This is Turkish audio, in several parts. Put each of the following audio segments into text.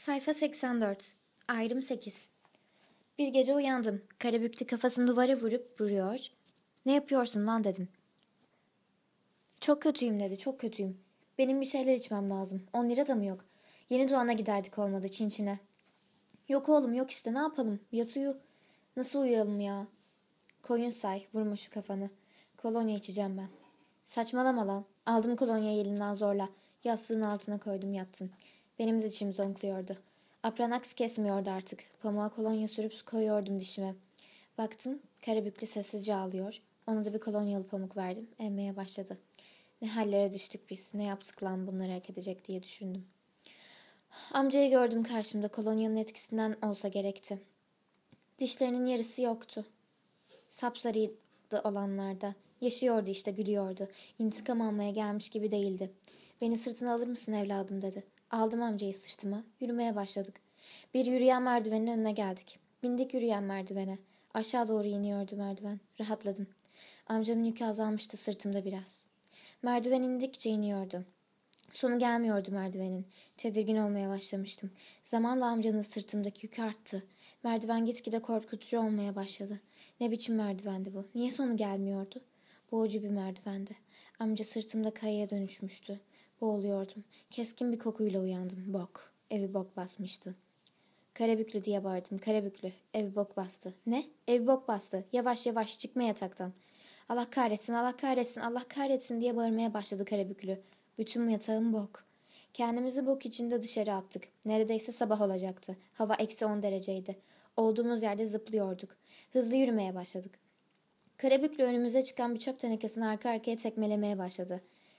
Sayfa 84. Ayrım 8. Bir gece uyandım. Karabüklü kafasını duvara vurup duruyor. Ne yapıyorsun lan dedim. Çok kötüyüm dedi, çok kötüyüm. Benim bir şeyler içmem lazım. 10 lira da mı yok? Yeni doğana giderdik olmadı Çinçin'e. Yok oğlum yok işte ne yapalım? Yat uyu. Nasıl uyuyalım ya? Koyun say, vurma şu kafanı. Kolonya içeceğim ben. Saçmalama lan. Aldım kolonyayı elinden zorla. Yastığın altına koydum yattım. Benim de dişim zonkluyordu. Apranax kesmiyordu artık. Pamuğa kolonya sürüp koyuyordum dişime. Baktım Karabüklü sessizce ağlıyor. Ona da bir kolonyalı pamuk verdim. Emmeye başladı. Ne hallere düştük biz. Ne yaptık lan bunları hak edecek diye düşündüm. Amcayı gördüm karşımda. Kolonyanın etkisinden olsa gerekti. Dişlerinin yarısı yoktu. Sapsarıydı olanlarda. Yaşıyordu işte, gülüyordu. İntikam almaya gelmiş gibi değildi. Beni sırtına alır mısın evladım dedi. Aldım amcayı sırtıma. Yürümeye başladık. Bir yürüyen merdivenin önüne geldik. Bindik yürüyen merdivene. Aşağı doğru iniyordu merdiven. Rahatladım. Amcanın yükü azalmıştı sırtımda biraz. Merdiven indikçe iniyordu. Sonu gelmiyordu merdivenin. Tedirgin olmaya başlamıştım. Zamanla amcanın sırtımdaki yük arttı. Merdiven gitgide korkutucu olmaya başladı. Ne biçim merdivendi bu? Niye sonu gelmiyordu? Boğucu bir merdivendi. Amca sırtımda kayaya dönüşmüştü. Boğuluyordum. Keskin bir kokuyla uyandım. Bok. Evi bok basmıştı. Karabüklü diye bağırdım. Karabüklü. Evi bok bastı. Ne? Evi bok bastı. Yavaş yavaş çıkma yataktan. Allah kahretsin, Allah kahretsin, Allah kahretsin diye bağırmaya başladı Karabüklü. Bütün yatağım bok. Kendimizi bok içinde dışarı attık. Neredeyse sabah olacaktı. Hava -10 dereceydi. Olduğumuz yerde zıplıyorduk. Hızlı yürümeye başladık. Karabüklü önümüze çıkan bir çöp tenekesini arka arkaya tekmelemeye başladı.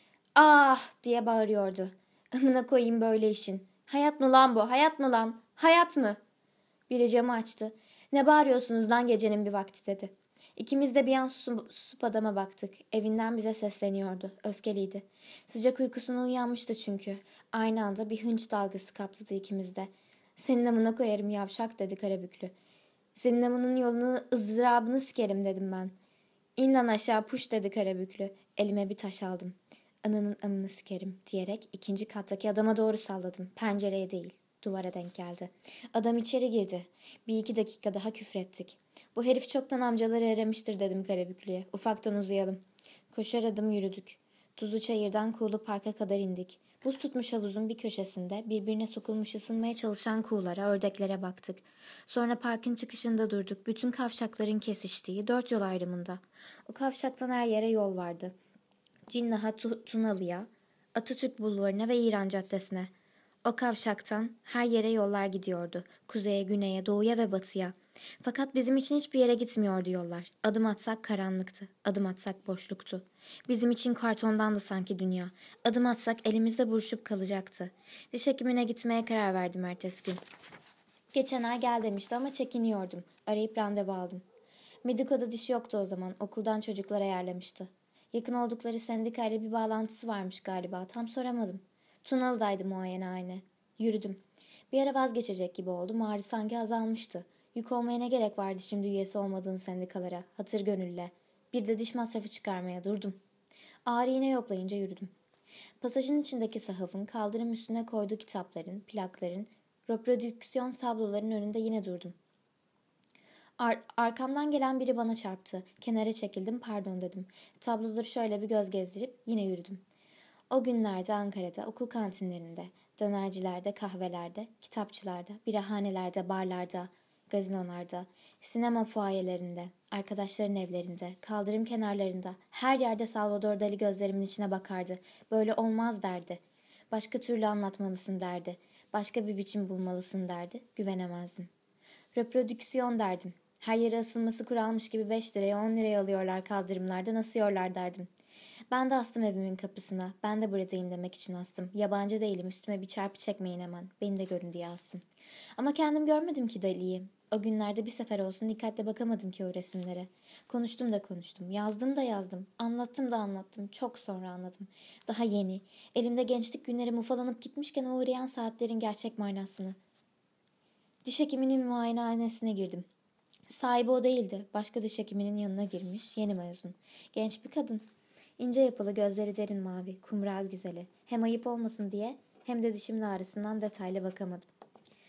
Ah diye bağırıyordu. Amına koyayım böyle işin. Hayat mı lan bu? Hayat mı lan? Hayat mı? Biri camı açtı. Ne bağırıyorsunuz lan gecenin bir vakti dedi. İkimiz de bir an susup adama baktık. Evinden bize sesleniyordu. Öfkeliydi. Sıcak uykusuna uyanmıştı çünkü. Aynı anda bir hınç dalgası kapladı ikimizde. Senin amına koyarım yavşak dedi Karabüklü. Senin amının yolunu ızdırabını sikerim dedim ben. İn lan aşağı puş dedi Karabüklü. Elime bir taş aldım. Ananın amını sikerim diyerek ikinci kattaki adama doğru salladım. Pencereye değil, duvara denk geldi. Adam içeri girdi. Bir iki dakika daha küfrettik. Bu herif çoktan amcaları aramıştır dedim Karabüklü'ye. Ufaktan uzayalım. Koşar adım yürüdük. Tuzlu çayırdan Kuğulu Park'a kadar indik. Buz tutmuş havuzun bir köşesinde birbirine sokulmuş ısınmaya çalışan kuğulara, ördeklere baktık. Sonra parkın çıkışında durduk. Bütün kavşakların kesiştiği 4 yol ayrımında. O kavşaktan her yere yol vardı. Cinnaha Tunalı'ya, Atatürk Bulvarı'na ve İran Caddesi'ne. O kavşaktan her yere yollar gidiyordu. Kuzeye, güneye, doğuya ve batıya. Fakat bizim için hiçbir yere gitmiyordu yollar. Adım atsak karanlıktı. Adım atsak boşluktu. Bizim için kartondandı sanki dünya. Adım atsak elimizde buruşup kalacaktı. Diş hekimine gitmeye karar verdim ertesi gün. Geçen ay gel demişti ama çekiniyordum. Arayıp randevu aldım. Mediko'da dişi yoktu o zaman. Okuldan çocuklar ayarlamıştı. Yakın oldukları sendikayla bir bağlantısı varmış galiba. Tam soramadım. Tunalı'daydı muayenehane. Yürüdüm. Bir ara vazgeçecek gibi oldum. Ağrı sanki azalmıştı. Yük olmaya ne gerek vardı şimdi üyesi olmadığın sendikalara? Hatır gönülle. Bir de diş masrafı çıkarmaya durdum. Ağrı yine yoklayınca yürüdüm. Pasajın içindeki sahafın, kaldırım üstüne koyduğu kitapların, plakların, reprodüksiyon tabloların önünde yine durdum. Arkamdan gelen biri bana çarptı. Kenara çekildim, pardon dedim. Tabloları şöyle bir göz gezdirip yine yürüdüm. O günlerde Ankara'da, okul kantinlerinde, dönercilerde, kahvelerde, kitapçılarda, birahanelerde, barlarda, gazinolarda, sinema fuayelerinde, arkadaşların evlerinde, kaldırım kenarlarında, her yerde Salvador Dali gözlerimin içine bakardı. Böyle olmaz derdi. Başka türlü anlatmalısın derdi. Başka bir biçim bulmalısın derdi. Güvenemezdim. Reprodüksiyon derdim. Her yere asılması kuralmış gibi 5 liraya 10 liraya alıyorlar kaldırımlarda nasıyorlar derdim. Ben de astım evimin kapısına. Ben de buradayım demek için astım. Yabancı değilim üstüme bir çarpı çekmeyin hemen. Beni de görün diye astım. Ama kendim görmedim ki deliyi. O günlerde bir sefer olsun dikkatle bakamadım ki o resimlere. Konuştum da konuştum. Yazdım da yazdım. Anlattım da anlattım. Çok sonra anladım. Daha yeni. Elimde gençlik günlerim ufalanıp gitmişken o uğrayan saatlerin gerçek manasını. Diş hekiminin muayenehanesine girdim. Sahibi o değildi. Başka diş hekiminin yanına girmiş. Yeni mezun. Genç bir kadın. İnce yapılı, gözleri derin mavi, kumral güzeli. Hem ayıp olmasın diye hem de dişimin ağrısından detaylı bakamadım.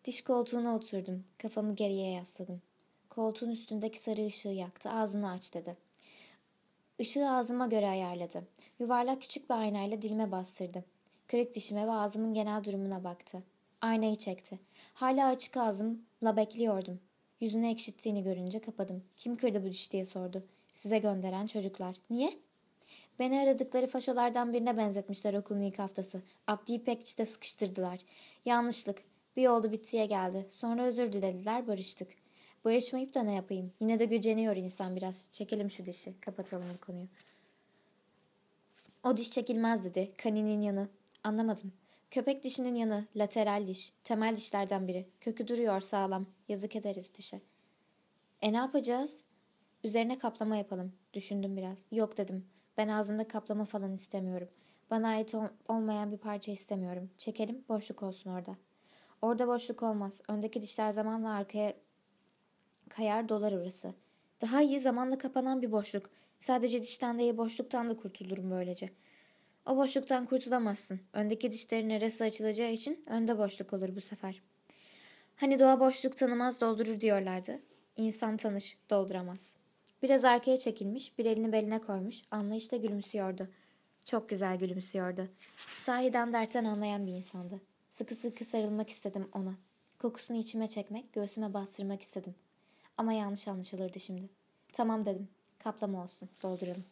Diş koltuğuna oturdum. Kafamı geriye yasladım. Koltuğun üstündeki sarı ışığı yaktı. Ağzını aç dedi. Işığı ağzıma göre ayarladı. Yuvarlak küçük bir aynayla dilime bastırdı. Kırık dişime ve ağzımın genel durumuna baktı. Aynayı çekti. Hala açık ağzımla bekliyordum. Yüzünü ekşittiğini görünce kapadım. Kim kırdı bu dişi diye sordu. Size gönderen çocuklar. Niye? Beni aradıkları faşolardan birine benzetmişler okulun ilk haftası. Abdi İpekçi'de sıkıştırdılar. Yanlışlık. Bir oldu bittiye geldi. Sonra özür dilediler, barıştık. Barışmayıp da ne yapayım? Yine de güceniyor insan biraz. Çekelim şu dişi. Kapatalım bu konuyu. O diş çekilmez dedi. Kaninin yanı. Anlamadım. Köpek dişinin yanı. Lateral diş. Temel dişlerden biri. Kökü duruyor sağlam. Yazık ederiz dişe. Ne yapacağız? Üzerine kaplama yapalım. Düşündüm biraz. Yok dedim. Ben ağzımda kaplama falan istemiyorum. Bana ait olmayan bir parça istemiyorum. Çekelim, boşluk olsun orada. Orada boşluk olmaz. Öndeki dişler zamanla arkaya kayar, dolar orası. Daha iyi, zamanla kapanan bir boşluk. Sadece dişten değil, boşluktan da kurtulurum böylece. O boşluktan kurtulamazsın. Öndeki dişlerin neresi açılacağı için önde boşluk olur bu sefer. Hani doğa boşluk tanımaz, doldurur diyorlardı. İnsan tanır, dolduramaz. Biraz arkaya çekilmiş, bir elini beline koymuş, anlayışla gülümsüyordu. Çok güzel gülümsüyordu. Sahiden dertten anlayan bir insandı. Sıkı sıkı sarılmak istedim ona. Kokusunu içime çekmek, göğsüme bastırmak istedim. Ama yanlış anlaşılırdı şimdi. Tamam dedim. Kaplama olsun, dolduralım.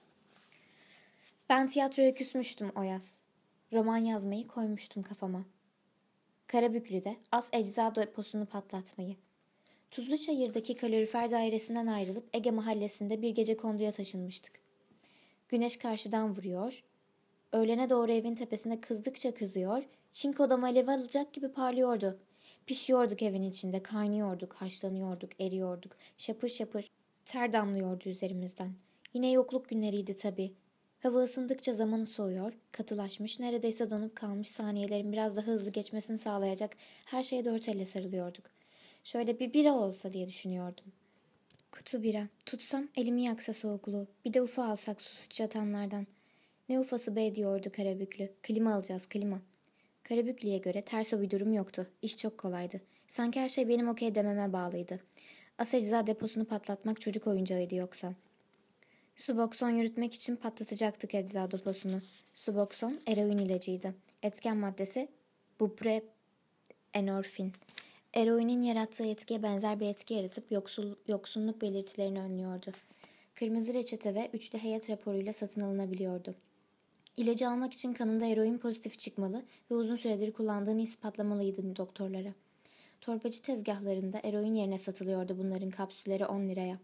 Ben tiyatroya küsmüştüm o yaz. Roman yazmayı koymuştum kafama. Karabüklü'de az ecza deposunu patlatmayı. Tuzluçayır'daki kalorifer dairesinden ayrılıp Ege mahallesinde bir gecekonduya taşınmıştık. Güneş karşıdan vuruyor, öğlene doğru evin tepesinde kızdıkça kızıyor, çinkoda alev alacak gibi parlıyordu. Pişiyorduk evin içinde, kaynıyorduk, haşlanıyorduk, eriyorduk, şapır şapır ter damlıyordu üzerimizden. Yine yokluk günleriydi tabii. Hava ısındıkça zamanı soğuyor, katılaşmış, neredeyse donup kalmış saniyelerin biraz daha hızlı geçmesini sağlayacak her şeye dört elle sarılıyorduk. Şöyle bir bira olsa diye düşünüyordum. Kutu bira. Tutsam elimi yaksa soğukluğu. Bir de ufa alsak su sıçratanlardan. Ne ufası be diyordu Karabüklü. Klima alacağız, klima. Karabüklü'ye göre ters o bir durum yoktu. İş çok kolaydı. Sanki her şey benim okey dememe bağlıydı. Asecza deposunu patlatmak çocuk oyuncağıydı yoksa. Subokson yürütmek için patlatacaktık ecza deposunu. Subokson eroin ilacıydı. Etken maddesi buprenorfin. Eroinin yarattığı etkiye benzer bir etki yaratıp yoksunluk belirtilerini önlüyordu. Kırmızı reçete ve üçlü heyet raporuyla satın alınabiliyordu. İlacı almak için kanında eroin pozitif çıkmalı ve uzun süredir kullandığını ispatlamalıydı doktorlara. Torbacı tezgahlarında eroin yerine satılıyordu bunların kapsülleri 10 liraya.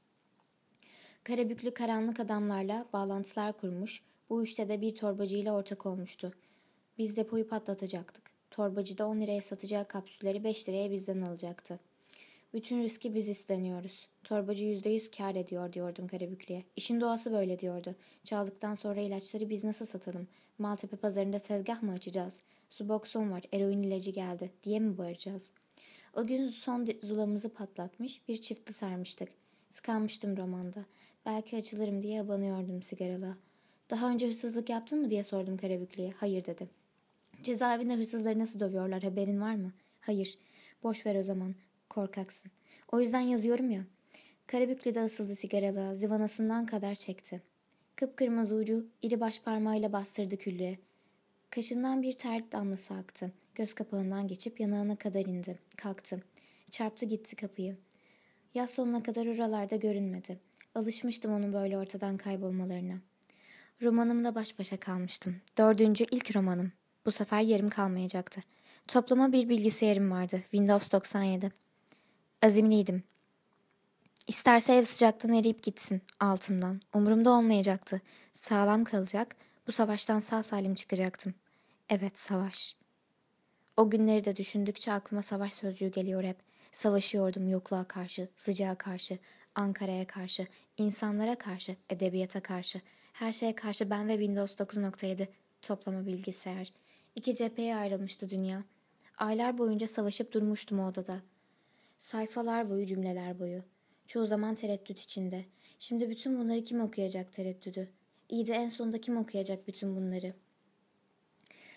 Karabüklü karanlık adamlarla bağlantılar kurmuş, bu işte de bir torbacıyla ortak olmuştu. Biz depoyu patlatacaktık. Torbacı da 10 liraya satacağı kapsülleri 5 liraya bizden alacaktı. Bütün riski biz üstleniyoruz. Torbacı %100 kâr ediyor diyordum Karabüklü'ye. İşin doğası böyle diyordu. Çaldıktan sonra ilaçları biz nasıl satalım? Maltepe pazarında tezgah mı açacağız? Suboxone var, eroin ilacı geldi diye mi bağıracağız? O gün son zulamızı patlatmış, bir çiftli sarmıştık. Sıkanmıştım romanda. Belki açılırım diye abanıyordum sigaralığa. Daha önce hırsızlık yaptın mı diye sordum Karabüklü'ye. Hayır dedi. Cezaevinde hırsızları nasıl dövüyorlar, haberin var mı? Hayır. Boş ver o zaman. Korkaksın. O yüzden yazıyorum ya. Karabüklü'de asıldı sigaralığa, zıvanasından kadar çekti. Kıpkırmızı ucu iri baş parmağıyla bastırdı küllüğe. Kaşından bir ter damlası aktı. Göz kapağından geçip yanağına kadar indi. Kalktı. Çarptı gitti kapıyı. Yaz sonuna kadar oralarda görünmedi. Alışmıştım onun böyle ortadan kaybolmalarına. Romanımla baş başa kalmıştım. Dördüncü ilk romanım. Bu sefer yarım kalmayacaktı. Toplama bir bilgisayarım vardı. Windows 97. Azimliydim. İsterse ev sıcaktan eriyip gitsin altımdan. Umurumda olmayacaktı. Sağlam kalacak. Bu savaştan sağ salim çıkacaktım. Evet, savaş. O günleri de düşündükçe aklıma savaş sözcüğü geliyor hep. Savaşıyordum yokluğa karşı, sıcağa karşı, Ankara'ya karşı, insanlara karşı, edebiyata karşı. Her şeye karşı ben ve Windows 9.7 toplama bilgisayar. İki cepheye ayrılmıştı dünya. Aylar boyunca savaşıp durmuştum o odada. Sayfalar boyu, cümleler boyu. Çoğu zaman tereddüt içinde. Şimdi bütün bunları kim okuyacak tereddüdü? İyi de en sonunda kim okuyacak bütün bunları?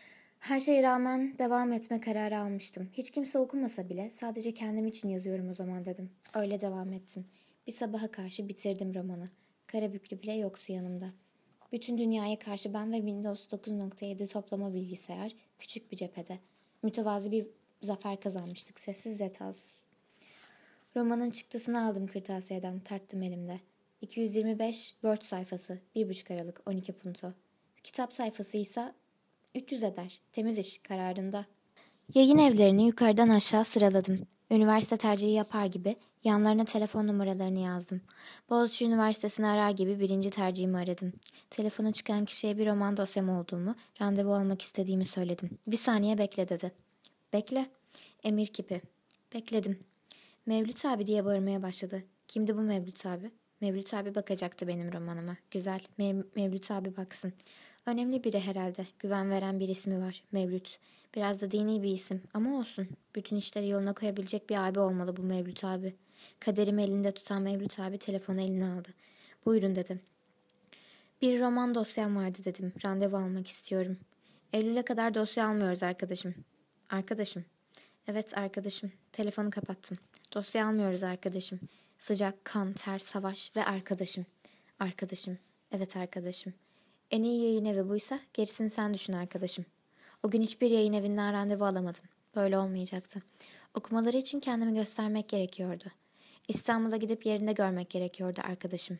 Her şeye rağmen devam etme kararı almıştım. Hiç kimse okumasa bile sadece kendim için yazıyorum o zaman dedim. Öyle devam ettim. Bir sabaha karşı bitirdim romanı. Karabüklü bile yoktu yanımda. Bütün dünyaya karşı ben ve Windows 9.7 toplama bilgisayar küçük bir cephede. Mütevazı bir zafer kazanmıştık sessiz zetasız. Romanın çıktısını aldım kırtasiyeden, tarttım elimde. 225 Word sayfası, 1,5 Aralık, 12 punto. Kitap sayfası ise 300 eder, temiz iş, kararında. Yayın evlerini yukarıdan aşağı sıraladım. Üniversite tercihi yapar gibi yanlarına telefon numaralarını yazdım. Boğaziçi Üniversitesi'ni arar gibi birinci tercihimi aradım. Telefona çıkan kişiye bir roman dosyam olduğumu, randevu almak istediğimi söyledim. Bir saniye bekle dedi. Bekle. Emir kipi. Bekledim. Mevlüt abi diye bağırmaya başladı. Kimdi bu Mevlüt abi? Mevlüt abi bakacaktı benim romanıma. Güzel, Mevlüt abi baksın. Önemli biri herhalde. Güven veren bir ismi var. Mevlüt. Biraz da dini bir isim ama olsun. Bütün işleri yoluna koyabilecek bir abi olmalı bu Mevlüt abi. Kaderimi elinde tutan Mevlüt abi telefonu eline aldı. Buyurun dedim. Bir roman dosyam vardı dedim. Randevu almak istiyorum. Eylül'e kadar dosya almıyoruz arkadaşım. Arkadaşım. Evet arkadaşım. Telefonu kapattım. Dosya almıyoruz arkadaşım. Sıcak, kan, ter, savaş ve arkadaşım. Arkadaşım. Evet arkadaşım. En iyi yayın evi buysa gerisini sen düşün arkadaşım. O gün hiçbir yayın evinden randevu alamadım. Böyle olmayacaktı. Okumaları için kendimi göstermek gerekiyordu. İstanbul'a gidip yerinde görmek gerekiyordu arkadaşım.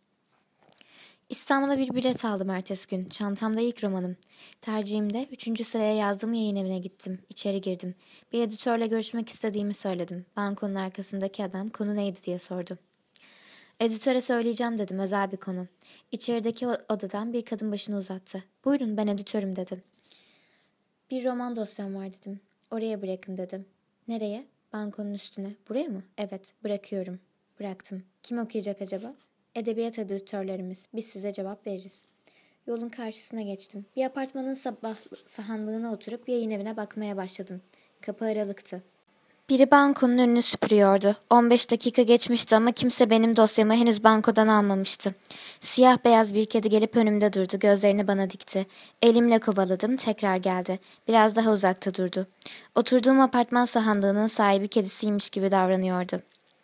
İstanbul'a bir bilet aldım ertesi gün. Çantamda ilk romanım. Tercihimde 3. sıraya yazdığım yayın evine gittim. İçeri girdim. Bir editörle görüşmek istediğimi söyledim. Bankonun arkasındaki adam konu neydi diye sordu. Editöre söyleyeceğim dedim, özel bir konu. İçerideki odadan bir kadın başını uzattı. Buyurun ben editörüm dedim. Bir roman dosyam var dedim. Oraya bırakın dedim. Nereye? Bankonun üstüne. Buraya mı? Evet, bırakıyorum. Bıraktım. Kim okuyacak acaba? Edebiyat editörlerimiz. Biz size cevap veririz. Yolun karşısına geçtim. Bir apartmanın sabah sahanlığına oturup yayın evine bakmaya başladım. Kapı aralıktı. Biri bankonun önünü süpürüyordu. 15 dakika geçmişti ama kimse benim dosyamı henüz bankodan almamıştı. Siyah beyaz bir kedi gelip önümde durdu. Gözlerini bana dikti. Elimle kovaladım. Tekrar geldi. Biraz daha uzakta durdu. Oturduğum apartman sahanlığının sahibi kedisiymiş gibi davranıyordu.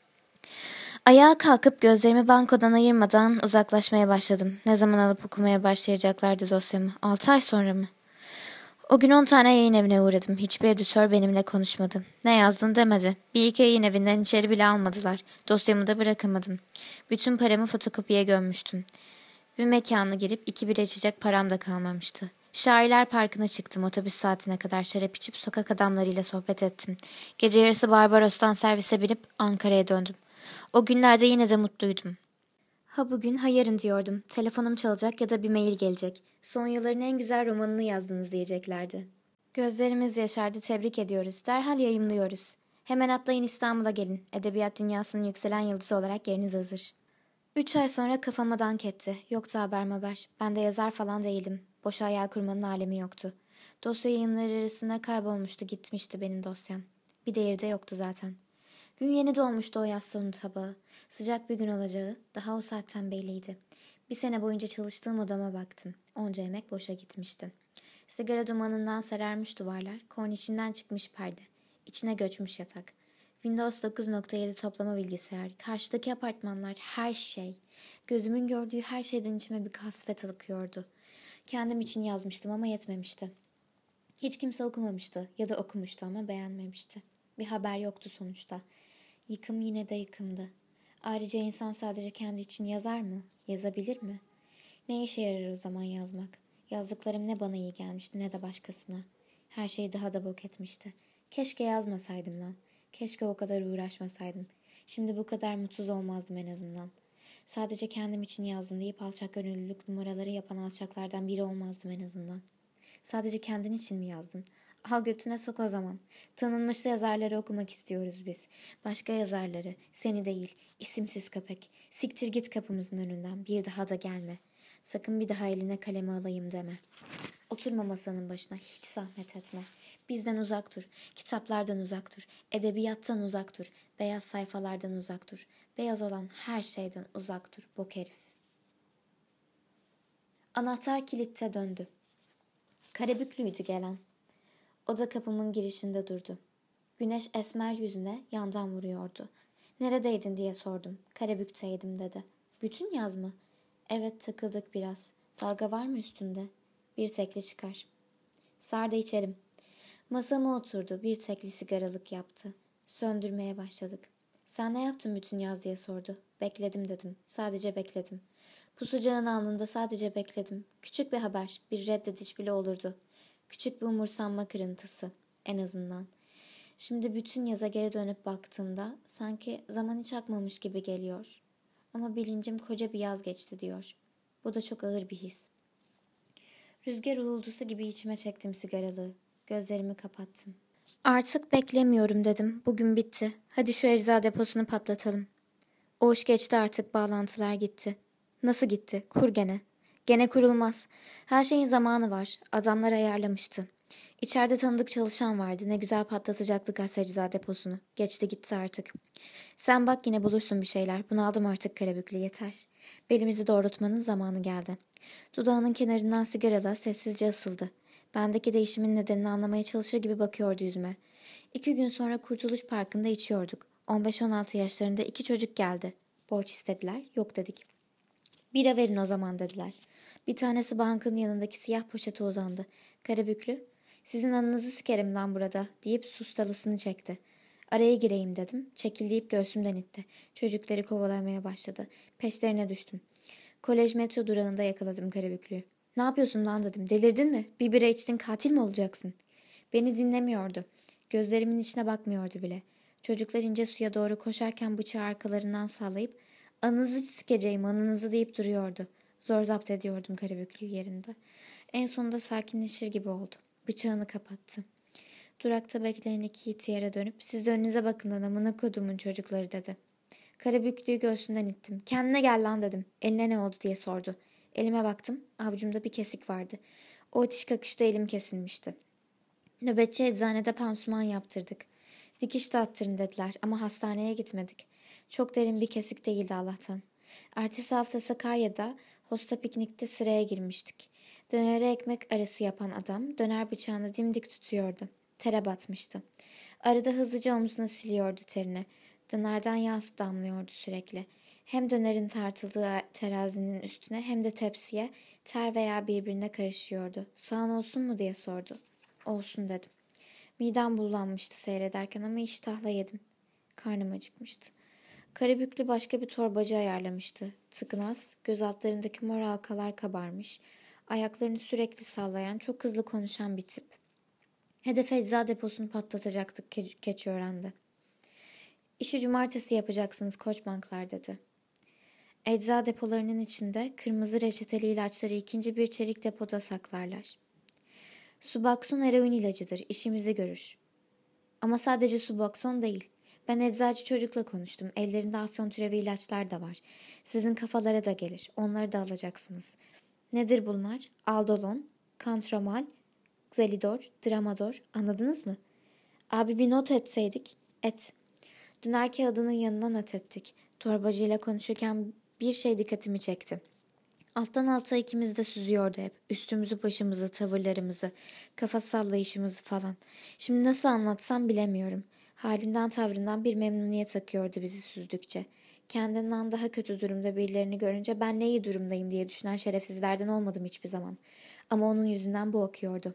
Ayağa kalkıp gözlerimi bankodan ayırmadan uzaklaşmaya başladım. Ne zaman alıp okumaya başlayacaklardı dosyamı? 6 ay sonra mı? O gün 10 tane yayın evine uğradım. Hiçbir editör benimle konuşmadı. Ne yazdın demedi. Bir iki yayın evinden içeri bile almadılar. Dosyamı da bırakamadım. Bütün paramı fotokopiye gömmüştüm. Bir mekana girip 2 bira içecek param da kalmamıştı. Şairler Parkı'na çıktım. Otobüs saatine kadar şarap içip sokak adamlarıyla sohbet ettim. Gece yarısı Barbaros'tan servise binip Ankara'ya döndüm. O günlerde yine de mutluydum. Ha bugün ha yarın diyordum. Telefonum çalacak ya da bir mail gelecek. Son yılların en güzel romanını yazdınız diyeceklerdi. Gözlerimiz yaşardı, tebrik ediyoruz. Derhal yayımlıyoruz. Hemen atlayın İstanbul'a gelin. Edebiyat dünyasının yükselen yıldızı olarak yeriniz hazır. 3 ay sonra kafama dank etti. Yoktu haber. Ben de yazar falan değildim. Boşa hayal kurmanın alemi yoktu. Dosya yayınları arasında kaybolmuştu, gitmişti benim dosyam. Bir değeri de yoktu zaten. Gün yeni doğmuştu o yastığın tabağı. Sıcak bir gün olacağı daha o saatten belliydi. Bir sene boyunca çalıştığım odama baktım. Onca emek boşa gitmişti. Sigara dumanından sararmış duvarlar, kornişinden çıkmış perde. İçine göçmüş yatak. Windows 9.7 toplama bilgisayar, karşıdaki apartmanlar, her şey. Gözümün gördüğü her şeyden içime bir kasvet akıyordu. Kendim için yazmıştım ama yetmemişti. Hiç kimse okumamıştı ya da okumuştu ama beğenmemişti. Bir haber yoktu sonuçta. Yıkım yine de yıkımdı. Ayrıca insan sadece kendi için yazar mı? Yazabilir mi? Ne işe yarar o zaman yazmak? Yazdıklarım ne bana iyi gelmişti ne de başkasına. Her şeyi daha da bok etmişti. Keşke yazmasaydım lan. Keşke o kadar uğraşmasaydım. Şimdi bu kadar mutsuz olmazdım en azından. Sadece kendim için yazdım deyip alçak gönüllülük numaraları yapan alçaklardan biri olmazdım en azından. Sadece kendin için mi yazdın? Al götüne sok o zaman. Tanınmış yazarları okumak istiyoruz biz. Başka yazarları, seni değil, isimsiz köpek. Siktir git kapımızın önünden, bir daha da gelme. Sakın bir daha eline kalemi alayım deme. Oturma masanın başına, hiç zahmet etme. Bizden uzak dur, kitaplardan uzak dur, edebiyattan uzak dur, beyaz sayfalardan uzak dur. Beyaz olan her şeyden uzak dur, bok herif. Anahtar kilitte döndü. Karabüklüydü gelen. Oda kapımın girişinde durdu. Güneş esmer yüzüne yandan vuruyordu. Neredeydin diye sordum. Karabük'teydim dedi. Bütün yaz mı? Evet, takıldık biraz. Dalga var mı üstünde? Bir tekli çıkar. Sar da içerim. Masama oturdu. Bir tekli sigaralık yaptı. Söndürmeye başladık. Sen ne yaptın bütün yaz diye sordu. Bekledim dedim. Sadece bekledim. Pusacağın anında sadece bekledim. Küçük bir haber, bir reddediş bile olurdu. Küçük bir umursanma kırıntısı. En azından. Şimdi bütün yaza geri dönüp baktığımda sanki zaman hiç akmamış gibi geliyor. Ama bilincim koca bir yaz geçti diyor. Bu da çok ağır bir his. Rüzgar uğultusu gibi içime çektim sigaralığı. Gözlerimi kapattım. Artık beklemiyorum dedim. Bugün bitti. Hadi şu ecza deposunu patlatalım. O iş geçti artık, bağlantılar gitti. Nasıl gitti? Kur gene. Gene kurulmaz. Her şeyin zamanı var. Adamlar ayarlamıştı. İçeride tanıdık çalışan vardı. Ne güzel patlatacaktık ecza deposunu. Geçti gitti artık. Sen bak, yine bulursun bir şeyler. Bunaldım artık Karabüklü, yeter. Belimizi doğrultmanın zamanı geldi. Dudağının kenarından sigarala sessizce asıldı. Bendeki değişimin nedenini anlamaya çalışır gibi bakıyordu yüzüme. 2 gün sonra Kurtuluş Parkı'nda içiyorduk. 15-16 yaşlarında 2 çocuk geldi. Borç istediler. Yok dedik. Bira verin o zaman dediler. Bir tanesi bankın yanındaki siyah poşete uzandı. Karabüklü, sizin anınızı sikerim lan burada deyip sustalısını çekti. Araya gireyim dedim. Çekil deyip göğsümden itti. Çocukları kovalamaya başladı. Peşlerine düştüm. Kolej metro durağında yakaladım Karabüklü'yü. Ne yapıyorsun lan dedim. Delirdin mi? Bir bira içtin, katil mi olacaksın? Beni dinlemiyordu. Gözlerimin içine bakmıyordu bile. Çocuklar ince suya doğru koşarken bıçağı arkalarından sallayıp "Anınızı sikeceğim, anınızı" deyip duruyordu. Zor zapt ediyordum Karabüklü'yü yerinde. En sonunda sakinleşir gibi oldu. Bıçağını kapattı. Durakta bekleyen 2 ihtiyara dönüp "Siz de önünüze bakın lan, amına kodumun çocukları" dedi. Karabüklüğü göğsünden ittim. "Kendine gel lan" dedim. "Eline ne oldu?" diye sordu. Elime baktım. Avucumda bir kesik vardı. O itiş kakışta elim kesilmişti. Nöbetçi eczanede pansuman yaptırdık. Dikiş de attırın dediler ama hastaneye gitmedik. Çok derin bir kesik değildi Allah'tan. Ertesi hafta Sakarya'da hosta piknikte sıraya girmiştik. Dönere ekmek arası yapan adam döner bıçağını dimdik tutuyordu. Tere batmıştı. Arada hızlıca omzuna siliyordu terini. Dönerden yağ damlıyordu sürekli. Hem dönerin tartıldığı terazinin üstüne hem de tepsiye ter veya birbirine karışıyordu. "Soğan olsun mu?" diye sordu. "Olsun" dedim. Midem bulanmıştı seyrederken ama iştahla yedim. Karnım acıkmıştı. Karabüklü başka bir torbacı ayarlamıştı. Tıknaz, göz altlarındaki mor halkalar kabarmış, ayaklarını sürekli sallayan, çok hızlı konuşan bir tip. Hedef ecza deposunu patlatacaktık Keçiören'de. "İşi cumartesi yapacaksınız Koçbanklar" dedi. Ecza depolarının içinde kırmızı reçeteli ilaçları ikinci bir çelik depoda saklarlar. Suboxon eroin ilacıdır, işimizi görür. Ama sadece Suboxon değil. Ben eczacı çocukla konuştum. Ellerinde afyon türevi ilaçlar da var. Sizin kafalara da gelir. Onları da alacaksınız. Nedir bunlar? Aldolon, Kantromal, Xelidor, Dramador. Anladınız mı? Abi bir not etseydik. Et. Döner kağıdının yanına not ettik. Torbacıyla konuşurken bir şey dikkatimi çekti. Alttan alta ikimiz de süzüyordu hep. Üstümüzü, başımızı, tavırlarımızı, kafa sallayışımızı falan. Şimdi nasıl anlatsam bilemiyorum. Halinden tavrından bir memnuniyet akıyordu bizi süzdükçe. Kendinden daha kötü durumda birilerini görünce ben ne iyi durumdayım diye düşünen şerefsizlerden olmadım hiçbir zaman. Ama onun yüzünden bu akıyordu.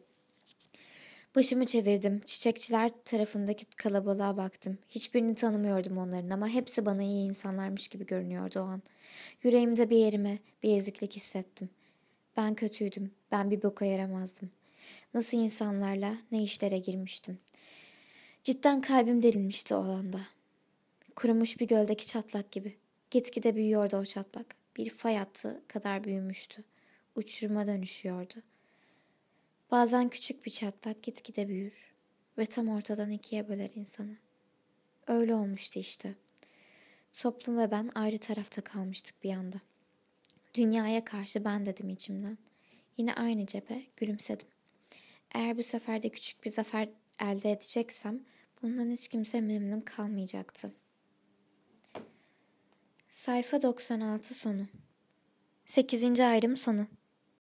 Başımı çevirdim. Çiçekçiler tarafındaki kalabalığa baktım. Hiçbirini tanımıyordum onların ama hepsi bana iyi insanlarmış gibi görünüyordu o an. Yüreğimde bir yerime, bir eziklik hissettim. Ben kötüydüm. Ben bir boka yaramazdım. Nasıl insanlarla, ne işlere girmiştim. Cidden kalbim delinmişti o anda. Kurumuş bir göldeki çatlak gibi. Gitgide büyüyordu o çatlak. Bir fay hattı kadar büyümüştü. Uçuruma dönüşüyordu. Bazen küçük bir çatlak gitgide büyür ve tam ortadan ikiye böler insanı. Öyle olmuştu işte. Toplum ve ben ayrı tarafta kalmıştık bir anda. Dünyaya karşı ben dedim içimden. Yine aynı cephe gülümsedim. Eğer bu sefer de küçük bir zafer elde edeceksem bundan hiç kimse memnun kalmayacaktı. Sayfa 96 sonu. 8. ayrım sonu.